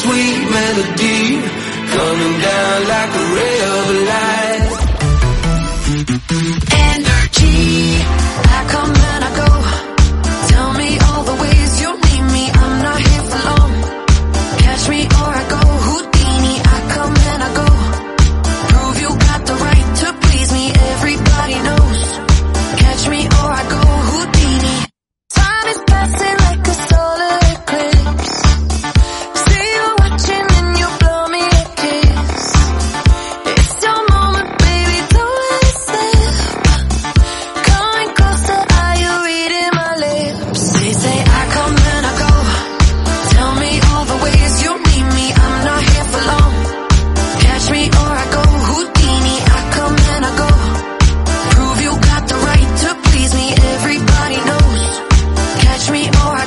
sweet melody coming down like a ray of light. Energy, I come and I go. Tell me all the ways you need me. I'm not here for long. Catch me or I go. Houdini, I come and I go. Prove you got the right to please me. Everybody knows. Catch me or I go. Houdini. Time is passing like a solar eclipse. See you watching and you blow me a kiss. It's your moment, baby, don't let it slip. Coming closer, are you reading my lips? They say I come and I go. Tell me all the ways you need me. I'm not here for long. Catch me or I go. Houdini, I come and I go. Prove you got the right to please me. Everybody knows. Catch me or I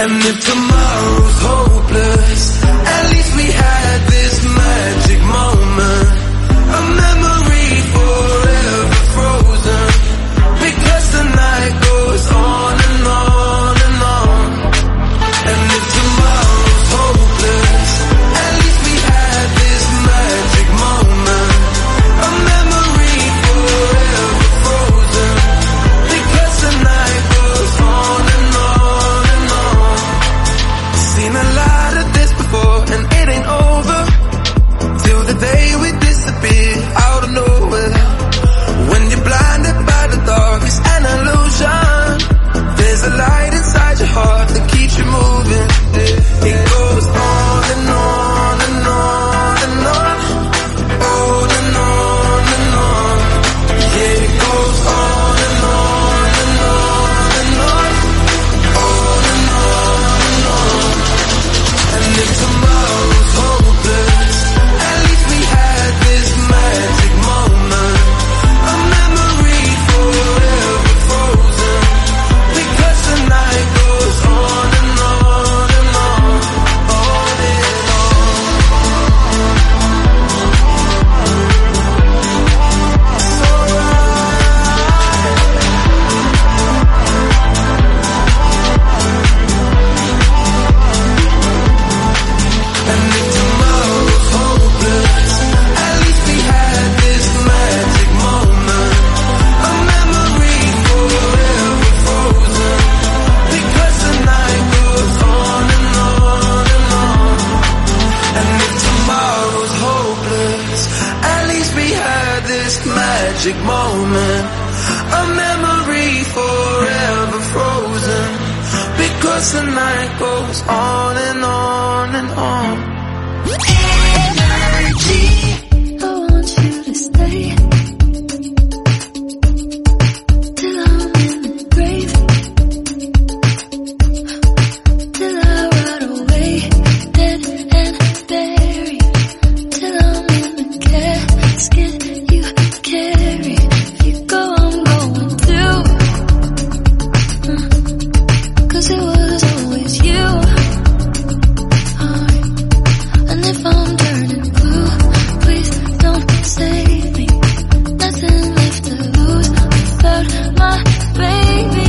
And if tomorrow's hopeless, at least we had this magic moment, a memory forever frozen, because the night goes on and on and on. And if tomorrow's hopeless, at least we had this magic moment, a memory forever frozen, because the night goes on and on and on. Seen a lot of this before, and it ain't over till the day we disappear out of nowhere. When you're blinded by the dark, it's an illusion. There's a light inside your heart that keeps you moving. It goes on and on and on and on, on and on and on. Yeah, it goes on and on and on and on, on and on and on. And if tomorrow's hopeless, at least we had this magic moment, a memory forever frozen, because the night goes on and on and on, on and on. It's And if tomorrow's hopeless, at least we had this magic moment, a memory forever frozen, because the night goes on and on and on. And if tomorrow's hopeless, at least we had this magic moment, a memory forever frozen, because the night goes on and on and on. Energy. I want you to stay till I'm in the grave, till I rot away, dead and buried, till I'm in the casket you carry. If you go, I'm going too, 'cause it was always you. And if I'm turning blue, please don't save me. Nothing left to lose without my baby.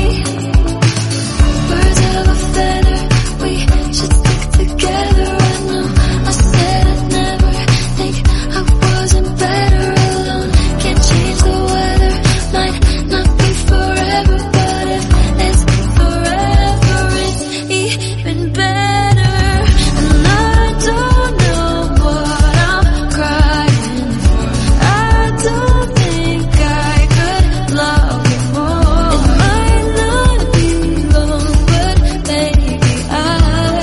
Birds of a feather, we should stick together. I know I said I'd never think I wasn't better alone. Can't change the weather, might not be forever, but if it's forever, it's even better. And I don't know what I'm crying for. I don't think I could love you more. It might not be long, but baby, I'll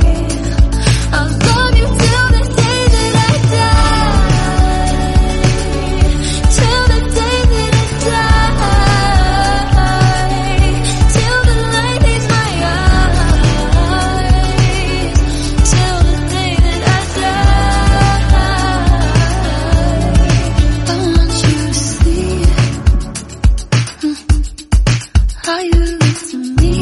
love you till the day that I die, till the day that I die, till the light leaves my eyes, till the day that I die. I want you to see how you look to me.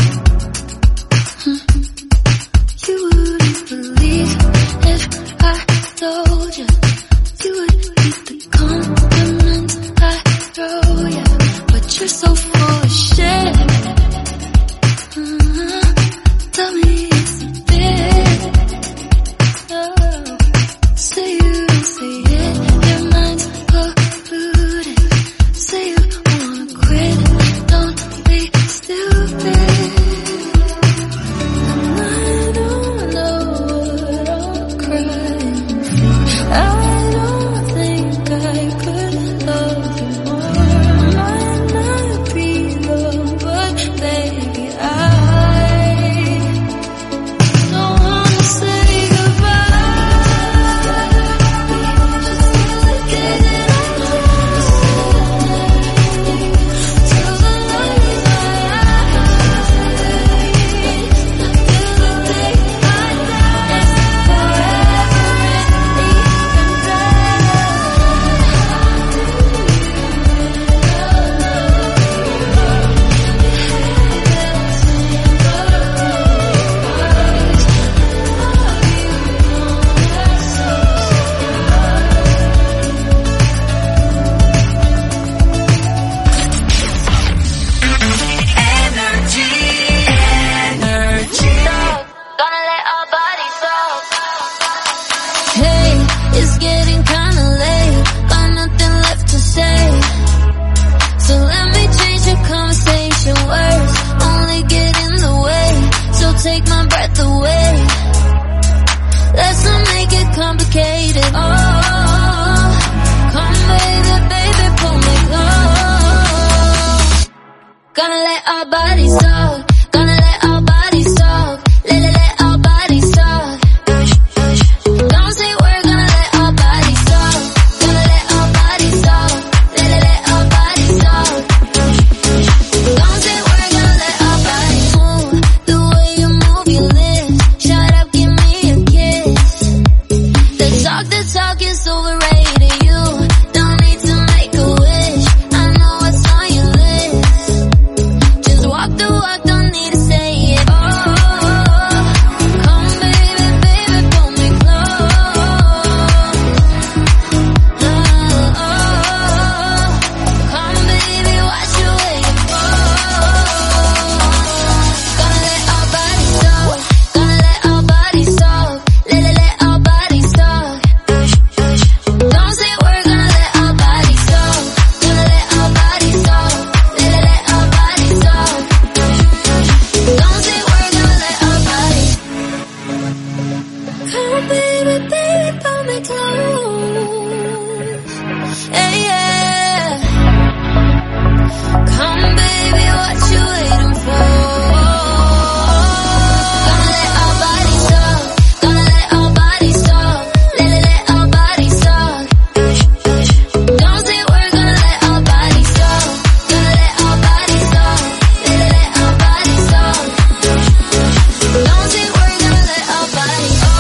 You wouldn't believe if I told you. You would eat the compliments I throw you, but you're so full of shit. Tell me it's a bit. Say you don't say it, your mind's polluted. Say you wanna quit, don't be stupid. And I don't know what I'm crying for. I don't think I could love you more. Might not be take my breath away. Let's not make it complicated. Oh, come baby, baby, pull me close. Gonna let our bodies talk. Gonna let our bodies talk. Let our bodies talk. Don't say we're gonna let our bodies talk. Gonna let our bodies talk. Let our bodies talk. Don't say we're gonna let our bodies move. The way you move your lips. Shut up, give me a kiss. The talk is overrated. You don't need to make a wish. I know what's on your list. Just walk the walk, don't need to say it. Oh, come baby, baby, pull me close. Come baby, watch you waiting for. Gonna let our bodies talk. Gonna let our bodies talk. Let our bodies talk. Don't say we're gonna let our bodies talk. Gonna let our bodies talk. Let our bodies talk. Don't say we're gonna let our bodies. Come baby, baby, pull me close. Hey, yeah. Come baby, what you waiting for? Gonna let our bodies talk. Gonna let our bodies talk. Let our bodies talk. Don't say we're gonna let our bodies talk. Gonna let our bodies talk. Let our bodies talk. Don't say we're gonna let our bodies. Oh,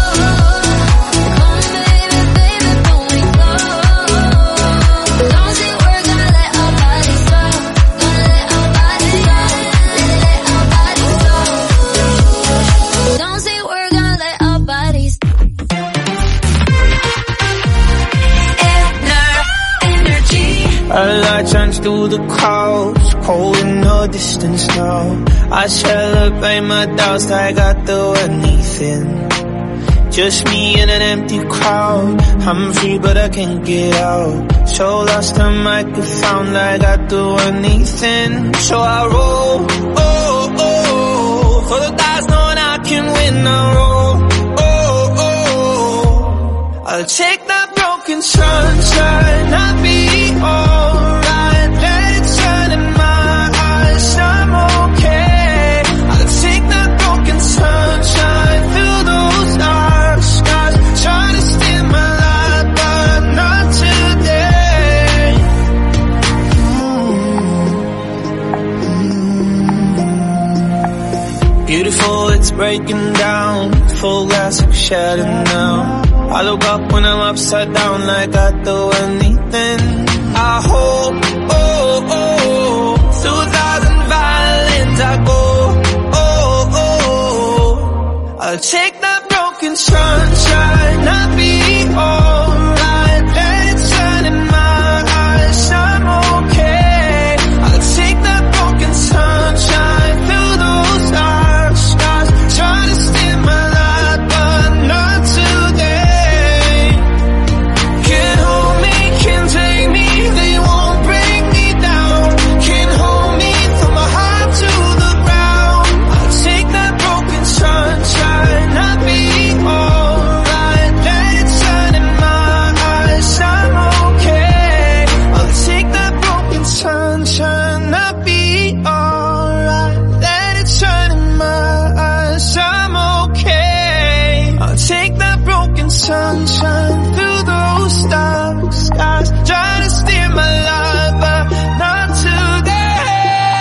come baby, baby, pull me close. Don't say we're gonna let our bodies talk. Gonna let our bodies talk. Let our bodies talk. Don't say we're gonna let our bodies. Energy. A light shines through the clouds, cold in the distance now. I celebrate my doubts like I do anything. Just me in an empty crowd. I'm free but I can't get out. So lost I might get found like I do anything. So I roll, oh, oh, for the guys knowing I can win. I roll, oh, oh, I'll take that broken sunshine. I'll be alright. Let it shine in my eyes. I'm okay. I'll take that broken sunshine through those dark skies. Trying to steal my life, but not today. Beautiful, it's breaking down. Full glass of shadow now. I look up when I'm upside down like I do anything. I hope, oh, oh, through 1,000 violins I go, oh, oh, I'll take that broken sunshine. I'll be alright. Let it shine in my eyes. I'm okay. I'll take that broken sunshine through those dark skies. Trying to steal my life, but not today. Can't hold me, can't take me, they won't break me down. Can't hold me from my heart to the ground. I'll take that broken sunshine. I'll be alright. Let it shine in my eyes. I'm okay. I'll take that broken sunshine. I'll be alright. Let it shine in my eyes. I'm okay. I'll take that broken sunshine through those dark skies. Trying to steer my life, but not today.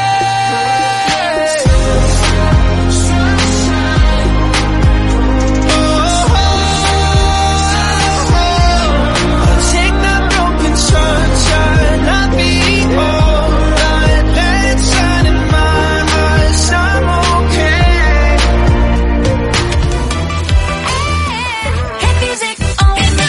I'll take that broken sunshine. I'll be alright. Let it shine in my eyes. I'm okay. Hit music on.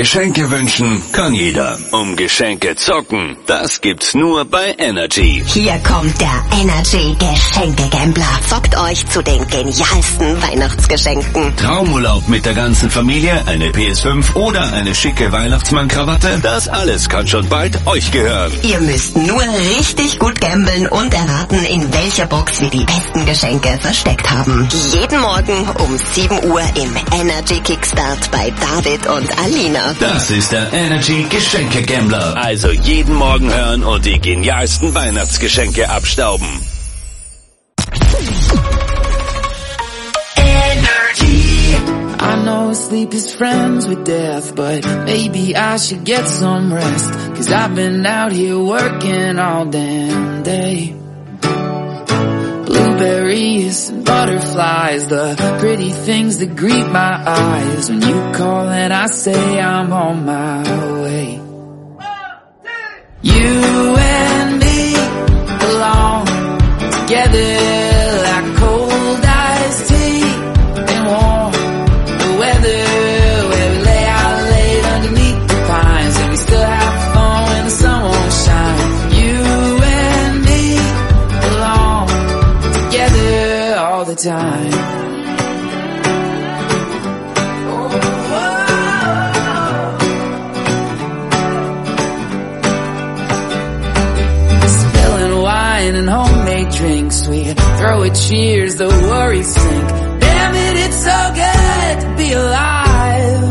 Geschenke wünschen kann jeder. Um Geschenke zocken, das gibt's nur bei Energy. Hier kommt der Energy Geschenke-Gambler. Zockt euch zu den genialsten Weihnachtsgeschenken. Traumurlaub mit der ganzen Familie, eine PS5 oder eine schicke Weihnachtsmann-Krawatte, das alles kann schon bald euch gehören. Ihr müsst nur richtig gut gambeln und erraten, in welcher Box wir die besten Geschenke versteckt haben. Jeden Morgen um 7 Uhr im Energy Kickstart bei David und Alina. Das ist der Energy Geschenke-Gambler. Also jeden Morgen hören und die genialsten Weihnachtsgeschenke abstauben. Energy. I know sleep is friends with death, but maybe I should get some rest, 'cause I've been out here working all damn day. Blueberries and butterflies, the pretty things that greet my eyes. When you call and I say I'm on my way. You and me belong together like cold iced tea and warm weather, where we lay out late underneath the pines and we still have fun when the sun won't shine. You and me belong together all the time. Spilling wine and homemade drinks, we throw a cheers, the worries sink. Damn it, it's so good to be alive.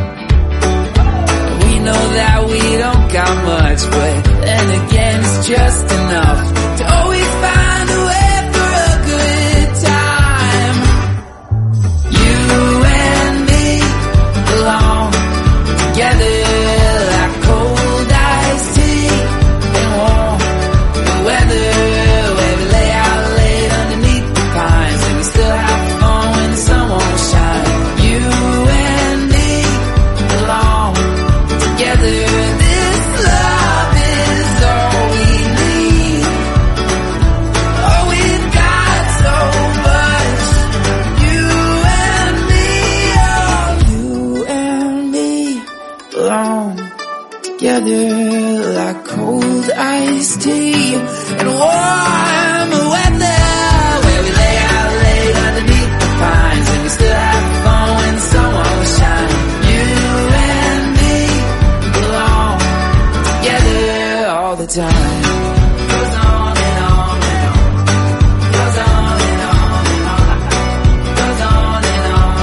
We know that we don't got much, but then again it's just enough to always find a way for a good time. You and me belong together like cold iced tea and warm weather, where we lay out late underneath the pines and we still have fun when the sun won't shine. You and me belong together. This love is all we need. Oh, we've got so much. You and me, oh, you and me belong together like cold iced tea and warm weather, where we lay out late underneath the pines and we still have fun when the sun won't shine. You and me belong together all the time. Goes on and on and on. Goes on and on and on. Goes on and on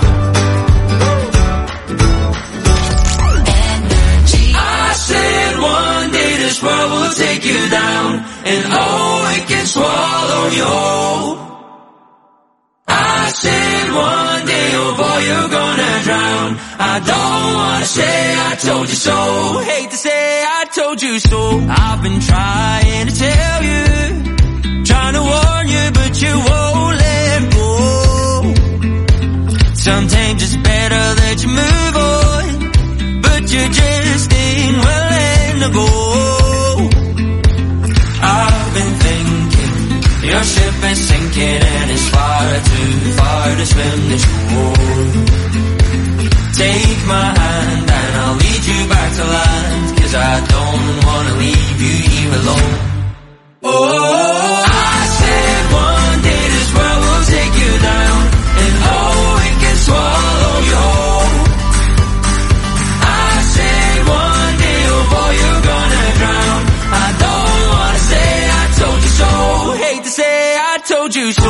and on. I said one day this world will take you down, and oh, it can swallow you whole. I said one day, oh boy, you're gonna drown. I don't wanna say I told you so. Hate to say I told you so. I've been trying to tell you, trying to warn you, but you won't let go. Sometimes it's better that you move on, but you just ain't willing to go. I've been thinking your ship is sinking and it's far too far to swim this shore. Take my hand and I'll lead you back to land, 'cause I don't wanna leave you here alone. Oh, I said one day this world will take you down, and oh, it can swallow you whole. I said one day, oh boy, you're gonna drown. I don't wanna say I told you so. Hate to say I told you so.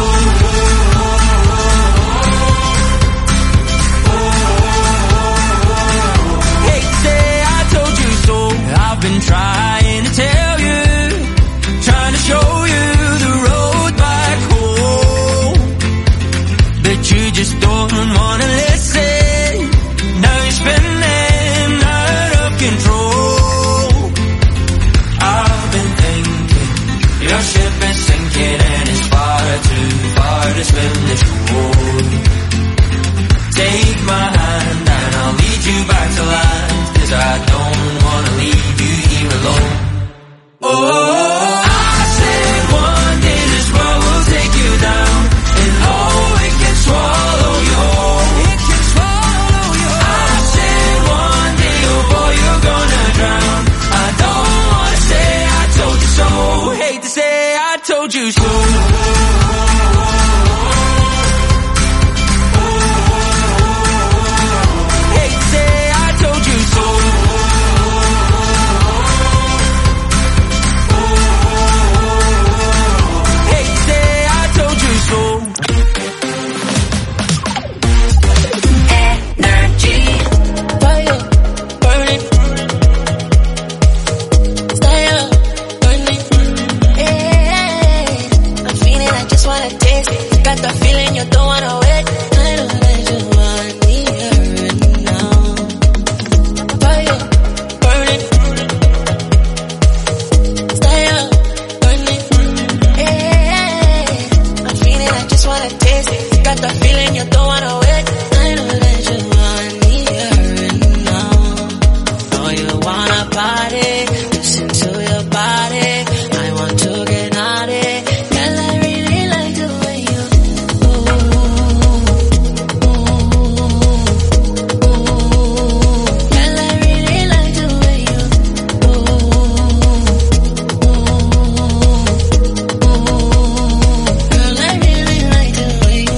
Hate to say I told you so. I've been trying to tell you, trying to show you the road back home, but you just don't wanna listen. Now you're spinning out of control. I've been thinking your ship is sinking and it's far too told you so. Hey, say I told you so. Hey, say I told you so. Energy. Fire, burning. Stay up, burning. Hey, I'm feeling, I just wanna taste it. Got the feeling you don't wanna wait. I know that you want me here now. Fire, burning. Stay up, burning. Hey, I'm feeling, I just wanna taste it. Got the feeling you don't wanna wait. I know that you want me here now. Know you wanna party, listen to your body. I want to get naughty. Girl, I really like the way you Girl, I really like the way you Girl, I really like the way you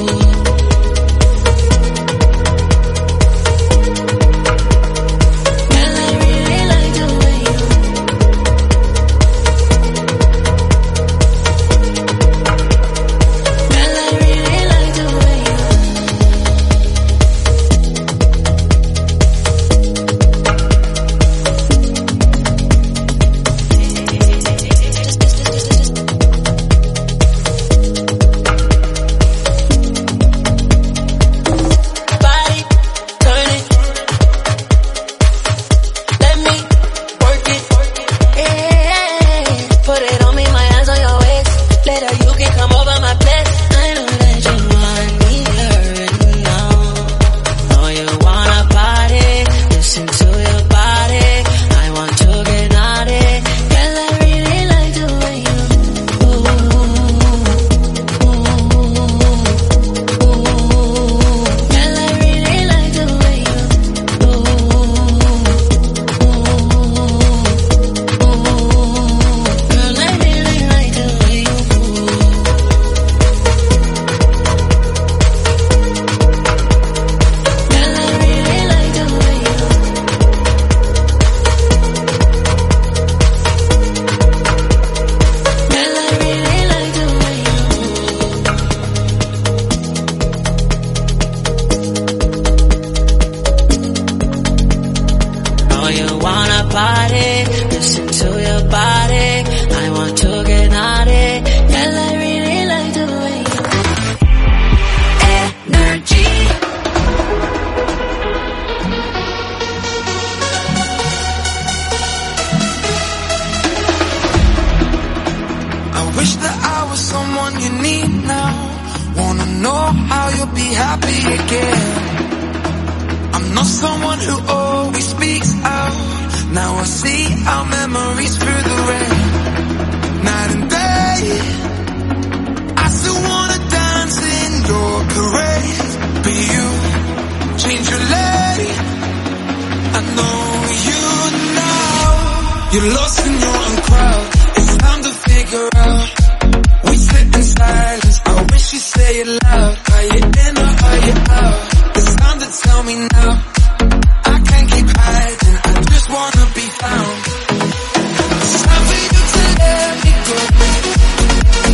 Girl, I really like the way you Girl, I really like the way you Body turning. Let me work it. Yeah. Put it on me, my hands on your waist. Later you can come over my place. I know that you want me here now. Know you wanna party. Listen to your body. I want to get naughty. Girl, I really like the way you Girl, I really like the way you Girl, I really like the way you Girl, I really like the way you Girl, I really like the way Know you wanna party, listen to your body. I want to get naughty. Girl, I really like the way you Energy. I wish that I was someone you need now. Wanna know how you'll be happy again. I'm not someone who always speaks out. Now I see our memories through the rain. Night and day, I still wanna dance in your parade. But you change your lane. I know you now. You're lost in your own crowd. It's time to figure out. We sit in silence. I wish you say it loud. Are you in or are you out? It's time to tell me now. I can't keep hiding. I just wanna be found. It's time for you to let me go.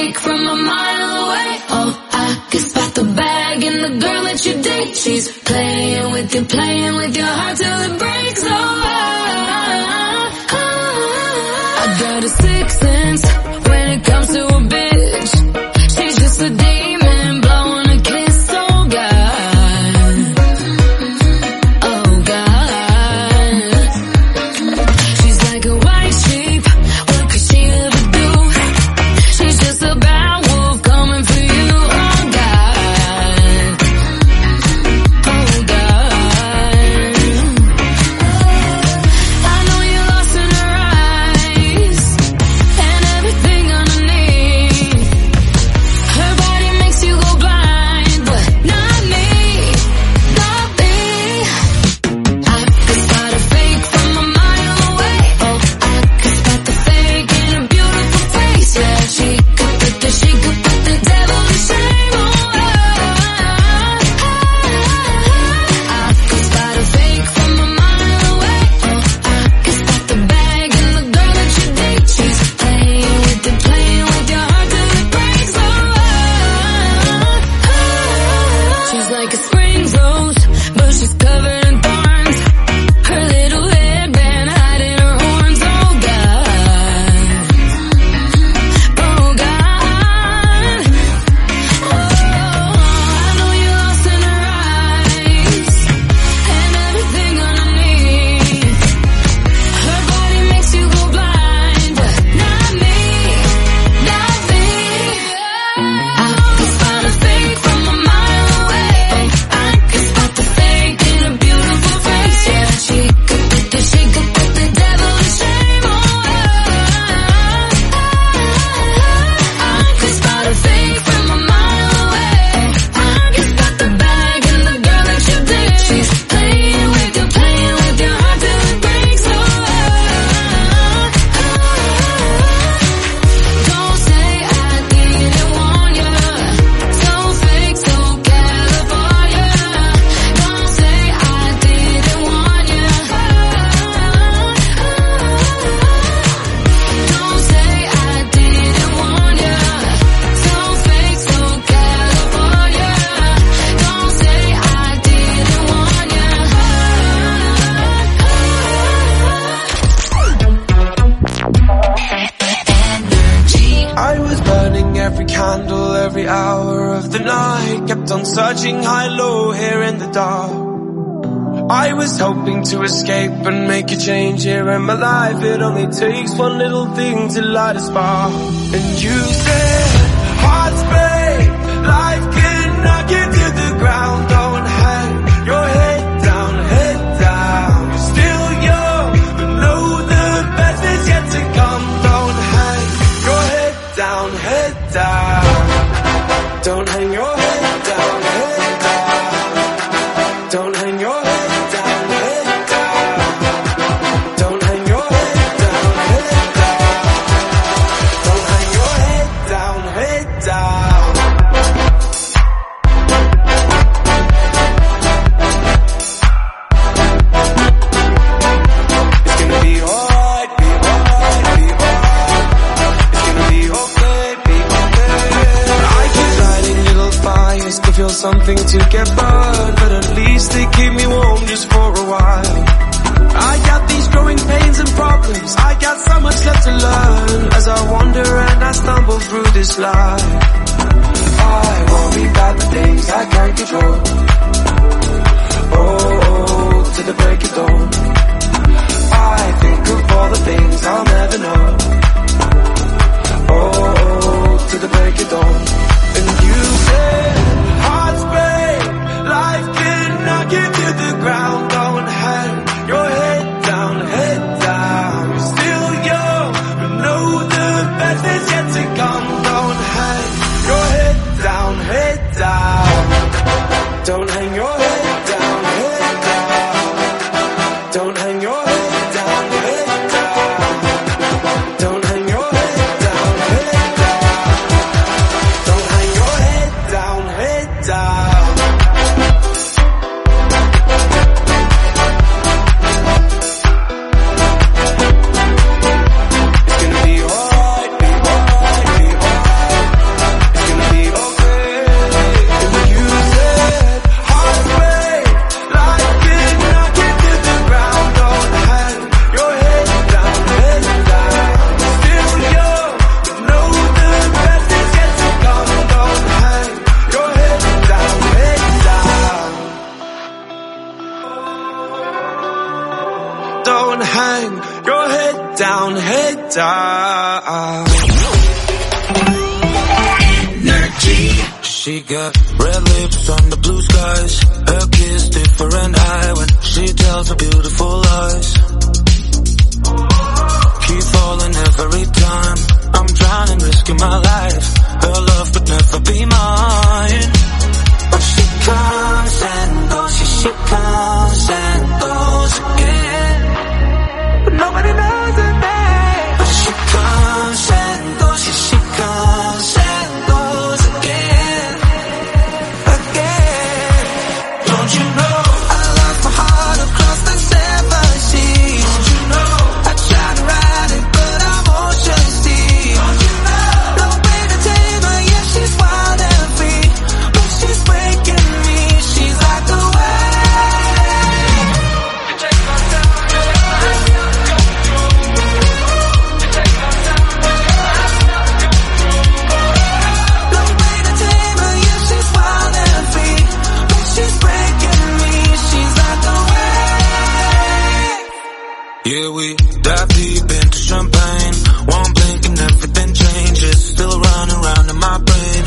fake from a mile away. Oh, I can spot the bag in the girl that you date. She's playing with your heart till it breaks. Oh, I got a sixth sense when it comes to a bitch. She's just a demon blowing a kiss. Oh God, oh God. She's like a white sheep. What could she ever do? She's just a bad wolf coming for you. Oh God, oh God. I know you're lost in her eyes and everything underneath. Her body makes you go blind, but not me, not me. I could spot a fake from a mile away. Oh, I could spot the fake in a beautiful face. Yeah, she could put the devil to shame. Oh, I could spot a fake from a mile away. Oh, I could spot the bag in the girl that you date. She's playing with your heart till it breaks. Oh, she's like a spring rose, but she's covered in thorns. Her little headband hiding her horns. Oh God, oh God. Oh, I know you're lost in her eyes and everything underneath. Her body makes you go blind, but not me, not me. I could spot a fake from a mile away. I could spot the fake in a beautiful face. Yeah, she could put the devil to shame. Oh, I could spot a fake from a mile away. I could spot the bag in the girl that you date. She's playing with your heart till it breaks. Oh, don't say I didn't warn you. So fake, so California. Don't say I didn't warn you. Don't say I didn't warn you. So fake, so California. Don't say I didn't warn you. I was burning every candle, every hour of the night. Kept on searching high, low, here in the dark. I was hoping to escape and make a change here in my life. It only takes one little thing to light a spark. And you said, hearts break, life can knock you to the ground. Don't hang your head down, head down. You're still young, but know the best is yet to come. Don't hang your head down, head down. Don't hang your head down, head down. Don't hang your head down, head down. Don't hang your head down, head down. Don't hang your head down, head down. It's gonna be alright, be alright, be alright. It's gonna be okay, be okay. I keep lighting little fires to feel something to get burned, but at least they keep me warm just for a while. I got these growing pains and problems. I got so much left to learn as I wander and I stumble through this life. I worry about the things I can't control. Oh, to the break of dawn. I think of all the things I'll never know. Oh, to the break of dawn. And you said, hearts break, life can knock you to the ground. Don't hang your head down, head down. You're still young, but know the best is yet to come. Don't hang your head down, head down. Don't hang your head down, head down. Don't hang your head down, head down. down, head down. She got red lips on the blue skies. Her kiss different eye when she tells her beautiful lies. Keep falling every time. I'm drowning, risking my life. Her love could never be mine. But she comes and goes, she comes and goes again. But nobody knows her name. But she comes and goes, she comes and goes again. Again. Don't you know I lost my heart across the 7 seas? Don't you know I tried to ride it but I'm ocean deep? Don't you know no way to tame her, yeah she's wild and free, but she's breaking me, she's like the wave. You take my time, you take my control. You take my time, you take my control. No way to tame her, yeah she's wild and free, but she's breaking me, she's like the wave. Yeah, we dive deep into champagne. One blink and everything changes. Still running around in my brain.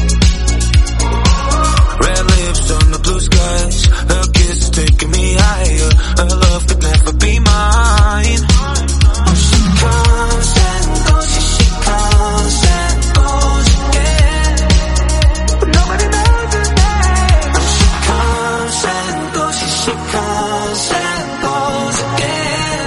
Red lips on the blue skies. Her kiss is taking me higher. Her love could never be mine. She comes and goes, she comes and goes again. But nobody knows her name. She comes and goes, she comes and goes again.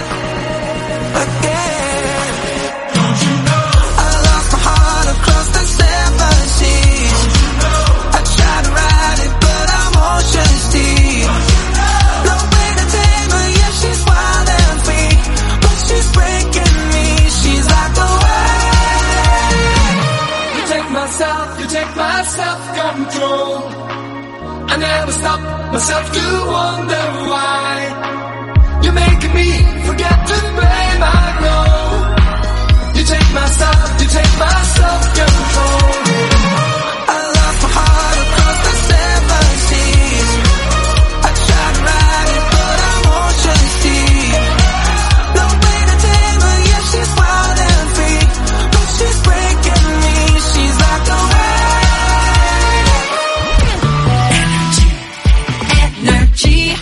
Again. Don't you know I lost my heart across the 7 seas? Don't you know I tried to ride it but I'm ocean deep? Don't you know no way to tame her, yeah she's wild and free, but she's breaking me, she's like a wave. You take my self-control. I never stop myself to wonder why. You're making me forget to blame, I know. You take my self-control. I lost my heart across the 7 seas. I tried to ride it but I'm ocean deep. No way to tame her, yeah she's wild and free, but she's breaking me, she's like a wave. Energy.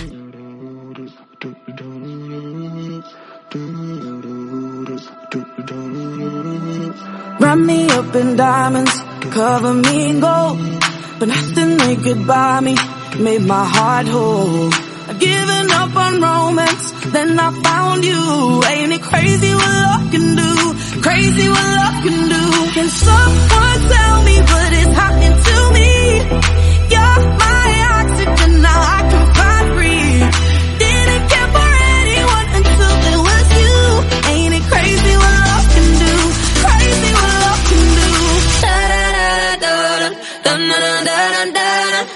Wrap me up in diamonds, cover me in gold, but nothing they could buy me made my heart whole. I'd given up on romance, then I found you. Ain't it crazy what love can do? Crazy what love can do. Can someone tell me what is happening to me? You're my oxygen, now I can find breathe. Didn't care for anyone until it was you. Ain't it crazy what love can do? Crazy what love can do. Da da da da da da da da da da.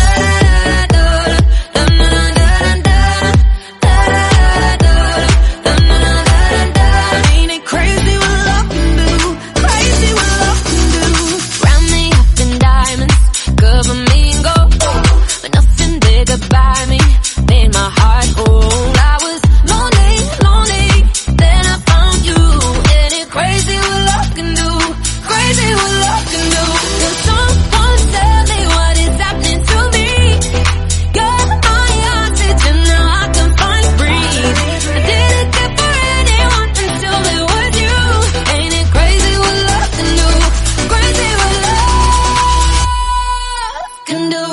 By me, made my heart whole. I was lonely, lonely, then I found you. Ain't it crazy what love can do? Crazy what love can do. Can someone tell me what is happening to me? You're my oxygen, now I can find breathe. I didn't care for anyone until it was you. Ain't it crazy what love can do? Crazy what love can do.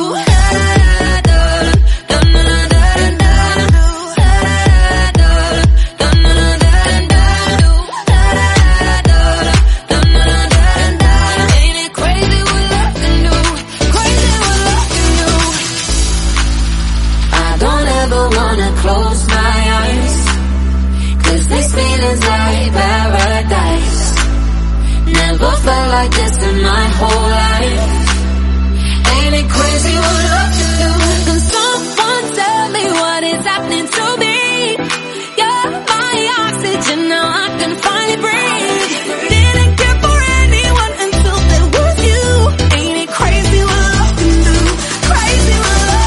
Close my eyes, 'cause this feeling's like paradise. Never felt like this in my whole life. Ain't it crazy what love can do? Can someone tell me what is happening to me? You're my oxygen, now I can finally breathe. Didn't care for anyone until there was you. Ain't it crazy what love can do? Crazy what love.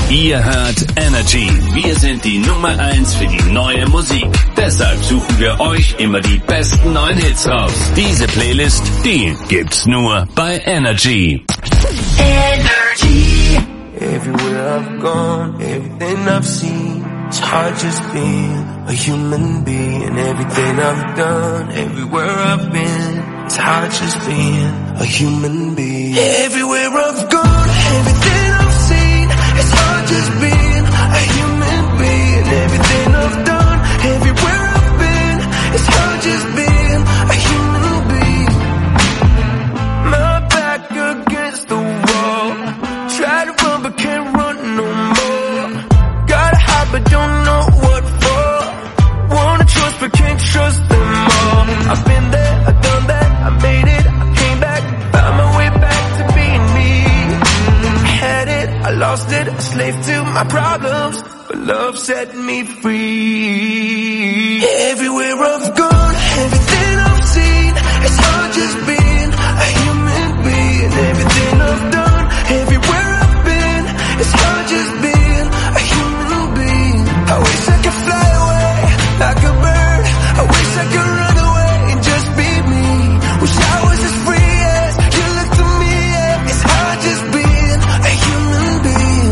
Ihr hört Energy. Wir sind die Nummer 1 für die neue Musik. Deshalb suchen wir euch immer die besten neuen Hits raus. Diese Playlist, die gibt's nur bei Energy. Energy. Everywhere I've gone, everything I've seen, it's hard just being a human being. Everything I've done, everywhere I've been, it's hard just being a human being. Everywhere I've gone, everything I've seen, it's hard just being a human being. Everything I've done, everywhere I've been, it's hard just being a human being. My back against the wall, try to run but can't run no more. Gotta hide but don't know what for. Wanna trust but can't trust them all. I've been there, I've done that, I made it, I came back, found my way back to being me. I had it, I lost it, a slave to my problems, but love set me free. Everywhere I've gone, everything I've seen, it's hard just being a human being. Everything I've done, everywhere I've been, it's hard just being a human being. I wish I could fly away like a bird. I wish I could run away and just be me. Wish I was as free as you look to me. Yeah. It's hard just being a human being.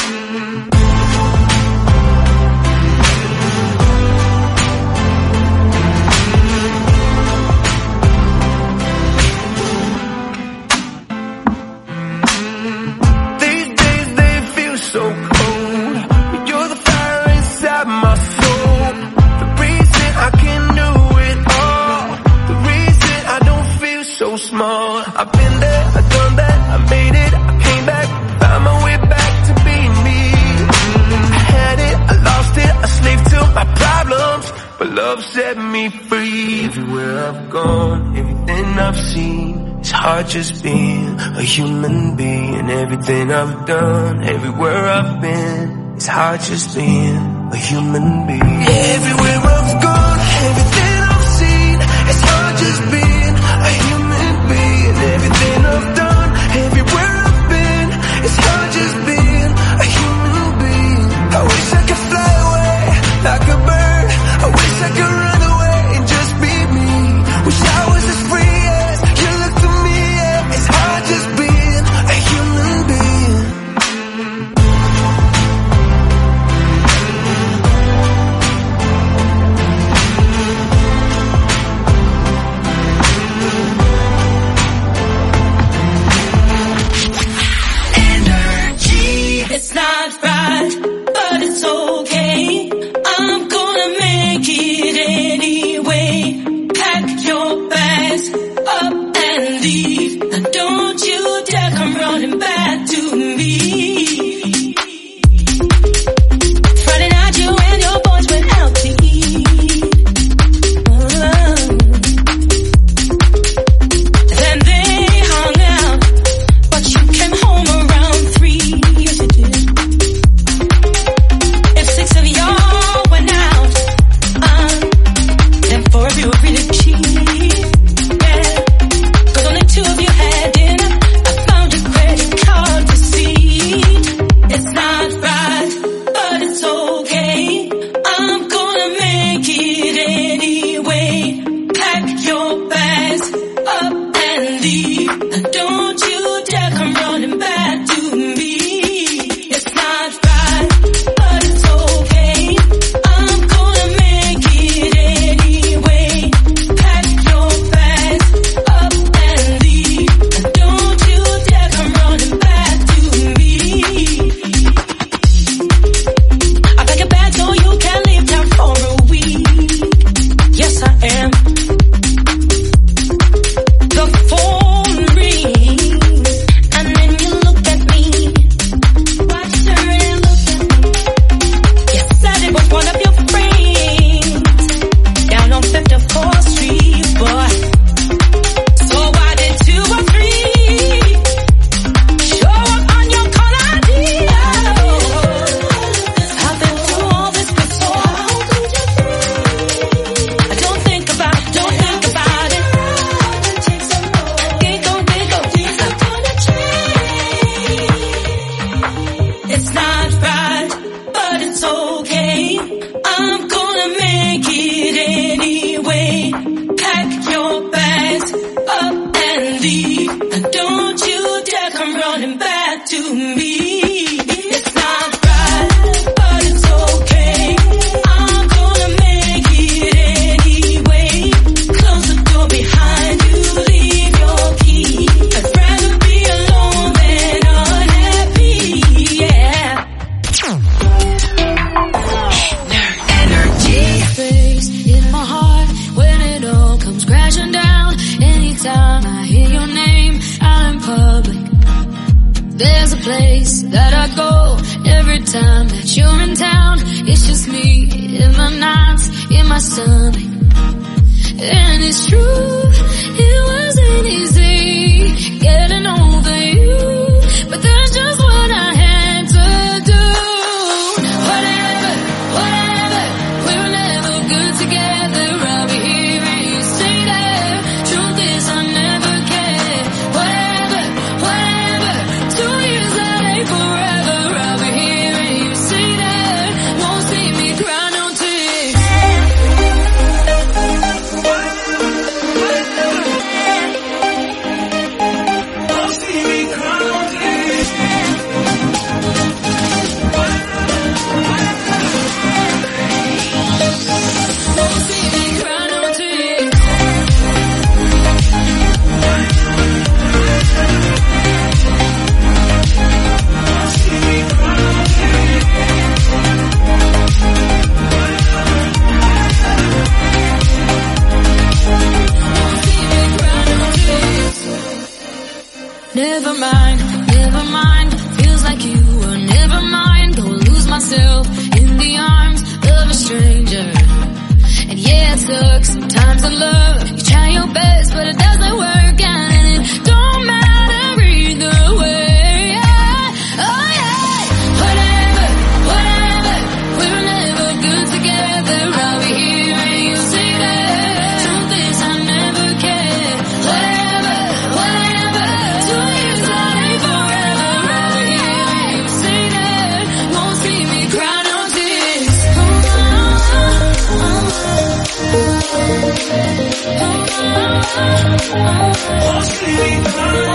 These days they feel so cold, but you're the fire inside my soul. The reason I can do it all, the reason I don't feel so small. I've been there, I've done that, I made it, I came back, found my way back to being me. I had it, I lost it, a slave to my problems, but love set me free. Everywhere I've gone, everything I've seen, it's hard just being a human being. Everything I've done, everywhere I've been, it's hard just being a human being. Everywhere I've gone, everything I've seen, it's hard just being a human being. Everything I've done, everywhere I've been, it's hard just being a human being. I wish I could fly away like a bird. I wish I could run away and just be me. Wish I was as free as you look to me. Yeah. It's hard just being a human being. place that I go every time that you're in town. It's just me in my nights, in my stomach. And it's true, it wasn't easy getting over you, but that's just what I had to do. Whatever, we were never good together. I'll be here and you say that. Truth is I never cared. Whatever, 2 years that ain't forever. I'll be here and you say that. Won't see me cry no tears. Won't see me cry no tears. Won't see me cry no tears. Never mind, feels like you were never mind. Go lose myself in the arms of a stranger. And yeah, it sucks sometimes to love. You try your best, but it doesn't work out, and it don't matter either way. Oh yeah, whatever, we were never good together. I'll be here and you say that. Truth is I never cared. Whatever, 2 years that ain't forever. I'll be here and you say that. Won't see me cry no tears. Won't see me cry no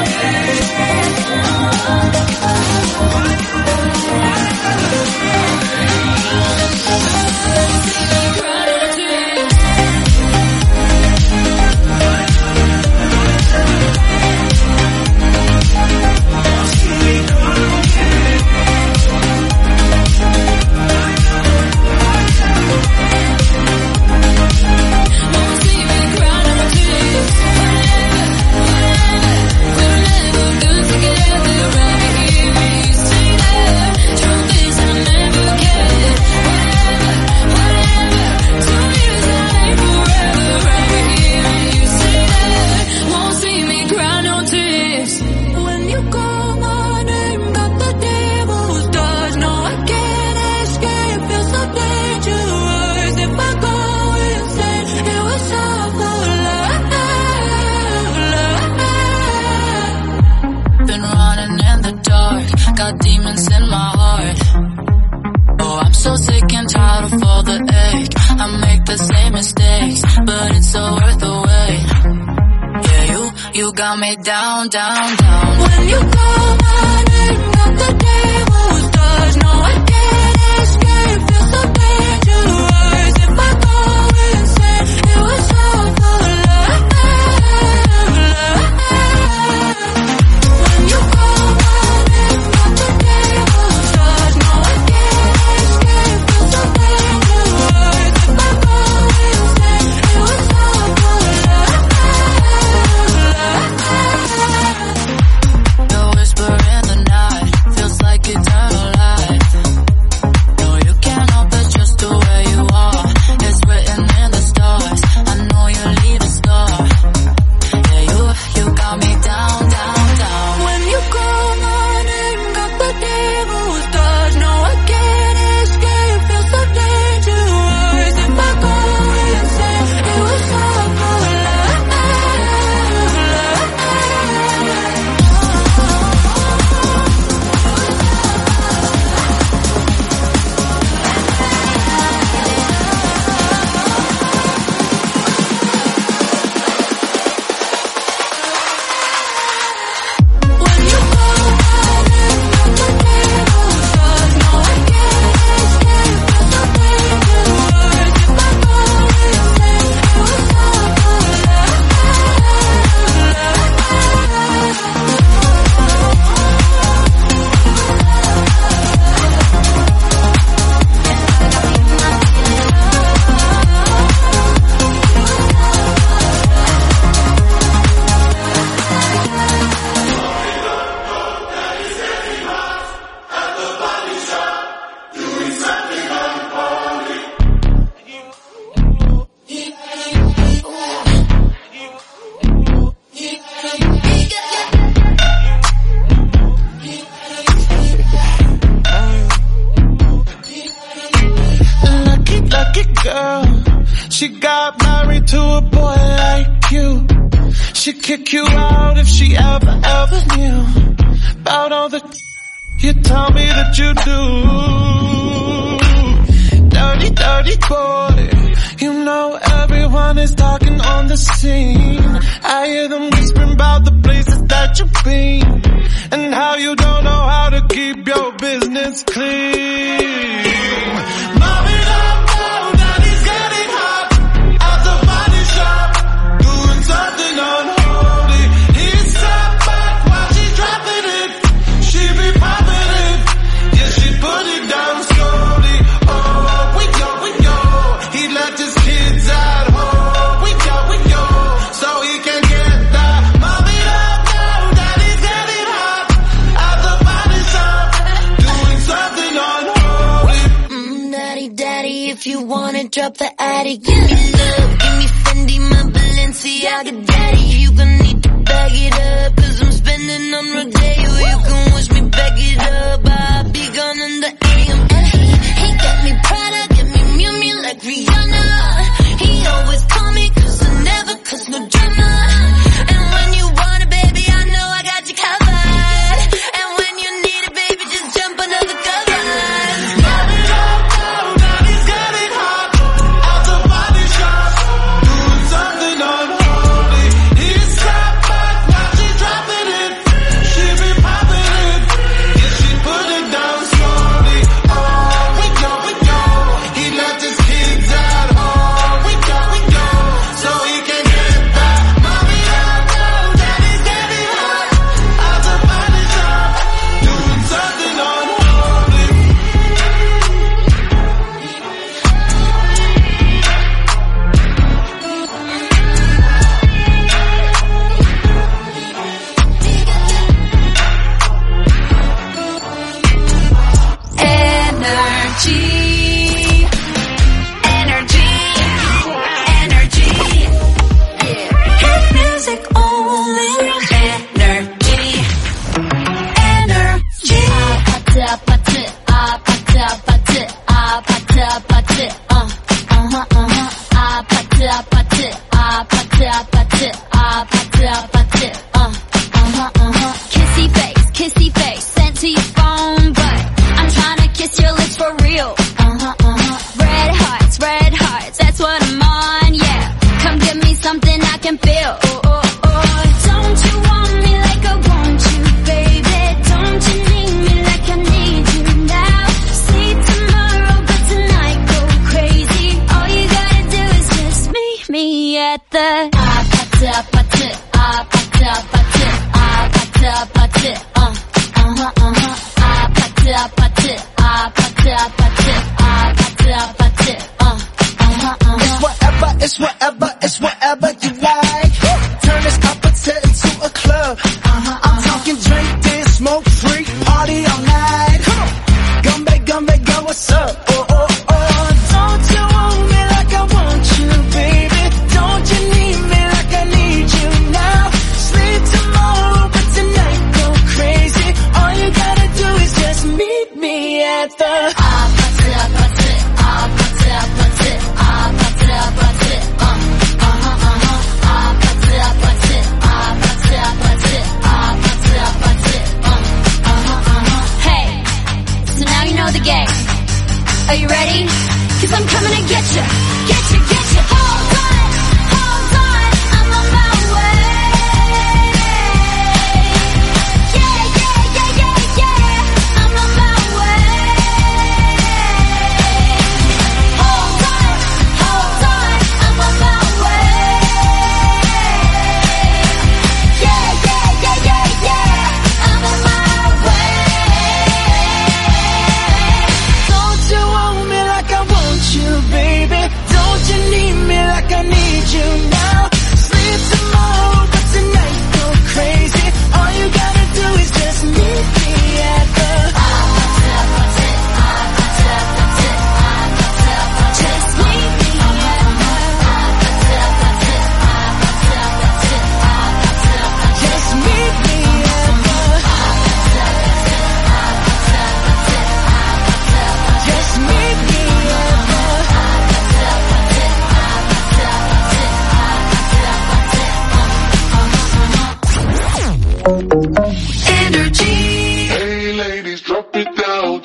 tears. When you call my name, got the devil's touch. No, I can't escape, feel so dangerous. If I go insane, it was all for love. Been running in the dark, got demons in my heart. Oh, I'm so sick and tired of all the ache. I make the same mistakes, but it's so worth the wait. Yeah, you got me down. When you call my name, got the devil's touch. No, I can't escape, feel so dangerous. If I go insane, it was all for love. When you call my name, got the devil's touch. No, I can't escape, feel so dangerous. If I go insane, it was all for love. The whisper in the night feels like eternity. girl. She got married to a boy like you. She'd kick you out if she ever knew about all the you tell me that you do. Dirty, dirty boy. You know everyone is talking on the scene. I hear them whispering about the places that you've been and how you don't know how to keep your business clean. Mommy, don't go, daddy's getting hot at the body shop, doing something unholy. He sat back while she's dropping it. She be popping it, yeah, she put it down slowly. Oh, we go. He left his kids at home. We go, so he can get that. Mommy, don't go, daddy's getting hot at the body shop, doing something unholy. Daddy, if you wanna drop the attic, give me love, give me Fendi, my Balenciaga, daddy. You gon' need to bag it up, 'cause I'm spending on Rodeo. You can wish me back it up, I'll be gone in the AM. And he got me Prada, got me Miu Miu like Rihanna. He always call me 'cause I never cause no drama. And when you want it, baby, I know I got you covered. And when you need it, baby, just jump under the covers. Mommy, don't go, daddy's getting hot at the body shop, doing something unholy. He sat back while she's dropping it. She be popping it, yeah, she put it down slowly. Oh, we go. He left his kids at home. We go, so he can get that. Mommy, don't go, daddy's getting hot at the body shop, doing something unholy. Energy. Hit music only. Energy. 아파트. 아파트. 아파트. Kissy face, sent to your phone, but I'm trying to kiss your lips for real. Red hearts, that's what I'm on, yeah. Come give me something I can feel. Don't you want me like I want you, baby? Don't you need me like I need you now? Sleep tomorrow, but tonight go crazy. All you gotta do is just meet me at the 아파트. It's whatever you like. Turn this opposite into a club. I'm talking drink, dance, smoke, freak, party all night. Gumbe, go, what's up? Oh. Don't you want me like I want you, baby? Don't you need me like I need you now? Sleep tomorrow, but tonight go crazy. All you gotta do is just meet me at the Are you ready? 'Cause I'm coming to get you. Hold on, I'm on my way. Yeah, I'm on my way. Hold on, I'm on my way. Yeah, I'm on my way. Don't you want me like I want you, baby? Don't you need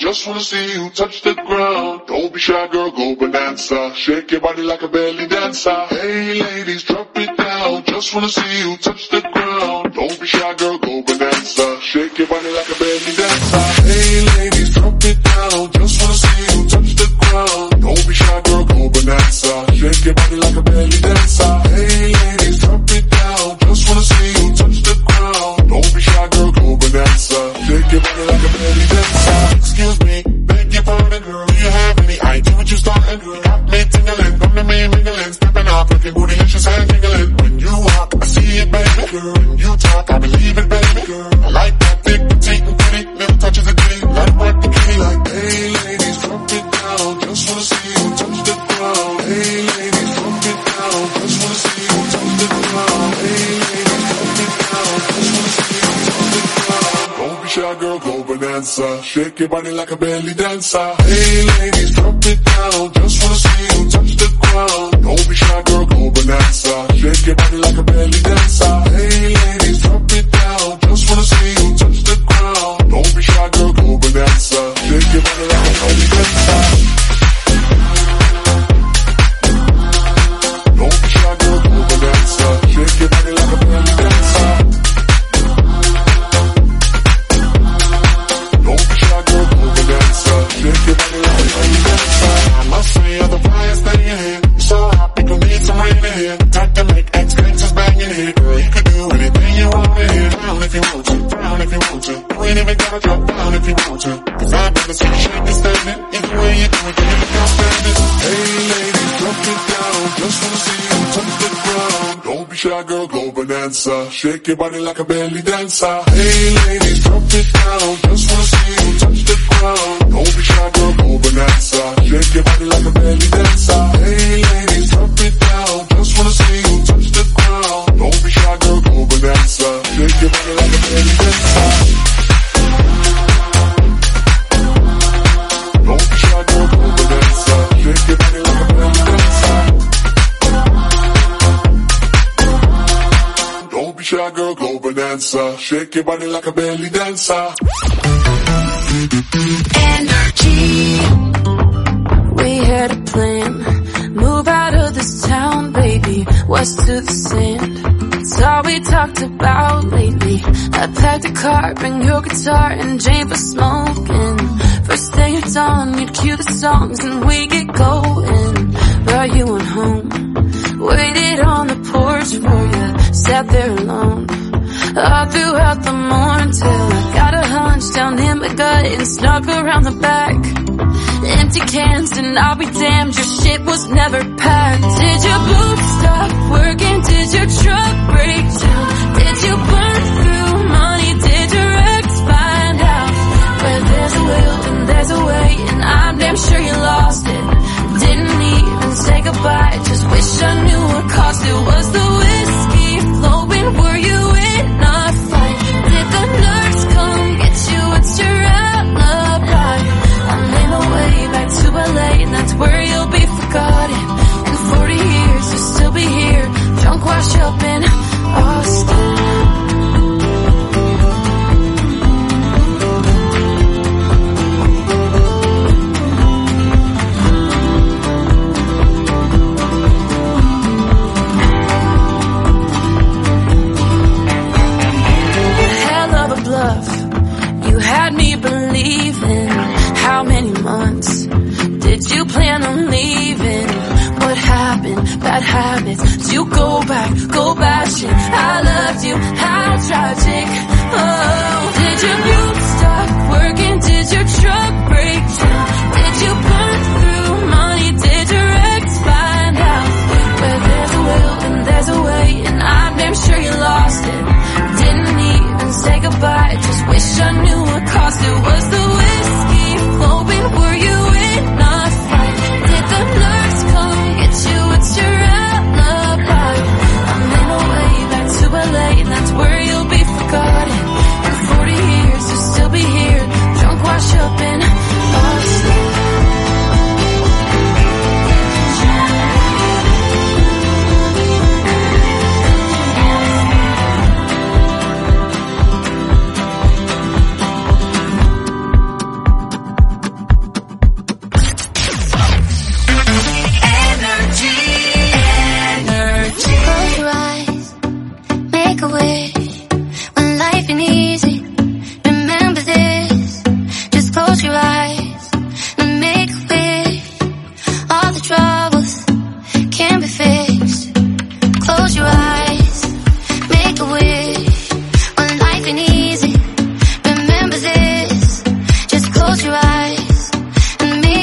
just wanna see you touch the ground. Don't be shy, girl, go bonanza. Shake your body like a belly dancer. Hey ladies, drop it down. Just wanna see you touch the ground. Don't be shy, girl, go bonanza. Shake your body like a belly dancer. Hey ladies, drop it down. Just wanna see you touch the ground. Don't be shy, girl, go bonanza. Shake your body like a belly dancer. Hey ladies, drop it down. Just wanna see you touch the ground. Don't be shy, girl, go bonanza. Shake your body like a belly dancer. Excuse me, beg your pardon, girl. Do you have any idea what you starting, girl? Got me tingling, come to me mingling, stepping off, looking bootylicious and jingling. When you walk, I see it, baby, girl. When you talk, I believe it, baby, girl. I like that thick, petite, and pretty, little touches of ditty. Let it work the kitty like, hey ladies, drop it down. Just wanna see you touch the ground. Hey ladies, drop it down. Just wanna see you touch the ground. Hey ladies, drop it down. Just wanna see you touch the ground. Don't be shy, girl, go bonanza. Shake your body like a belly dancer. Hey ladies, drop it down. Just wanna see you touch the ground. Don't be shy, girl, go bonanza. Shake your body like a belly dancer. Hey ladies, drop it down. Just wanna see you touch the ground. Don't be shy, girl, go bonanza. Shake your body like a belly dancer. Don't be shy, girl, go bonanza. Shake your body like a belly dancer. Don't be shy, girl, go bonanza. Shake your body like a belly dancer. I must say you're the brightest thing in here. You're so hot, we gon' need some rain in here. Time to make ex-gangsters bang in here. Girl, you can do anything you want in here. Down if you want to, down if you want to. You ain't even gotta drop down if you want to. Cause I've never seen you shake and stand it. Either way you do it, you never can't stand it. Hey ladies, drop it down. Just wanna see you touch the ground. Don't be shy, girl, go bonanza. Shake your body like a belly dancer. Hey ladies, drop it down. Just wanna see you touch the ground. Don't be shy, girl, go bonanza. Shake your body like a belly dancer. Hey ladies, drop it down. Just wanna see you touch the ground. Don't be shy, girl, go bonanza. Shake your body like a belly dancer. Don't be shy, girl, go bonanza. Shake your body like a belly dancer. Don't be shy, girl, go bonanza. Shake your body like a belly dancer. Energy. We had a plan. Move out of this town, baby. West to the sand. It's all we talked about lately. I packed a car, bring your guitar and Jane for smoking. First day at dawn, you'd cue the songs and we get going. Brought you on home. Waited on the porch for you. Sat there alone. All throughout the morning till I got a hunch down in my gut and snuck around the back. Empty cans and I'll be damned, your shit was never packed. Did your boots stop working? Did your truck break down? Did you burn through money? Did your ex find out? Where there's a will and there's a way, and I'm damn sure you lost it. Didn't even say goodbye, just wish I knew what cost it. Was the whiskey flowing? Were you in a fight? Did the nurse come get you? It's your alibi. I'm in a way back to LA, and that's where you'll be forgotten. In 40 years you'll still be here, drunk washed up in Austin. You had me believing. How many months did you plan on leaving? What happened? Bad habits. Did you go back shit? I loved you, how tragic. Oh, did your boots stop working? Did your truck break down? Did you burn through money? Did your ex find out? Where there's a will and there's a way, and I'm damn sure you lost it. Didn't even say goodbye, just wish I knew what cost it. Was the whiskey flowing? Were you in a fight? Did the nurse come get you? It's your alibi. I'm in a way back to LA, and that's where you'll be forgotten.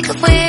'cause we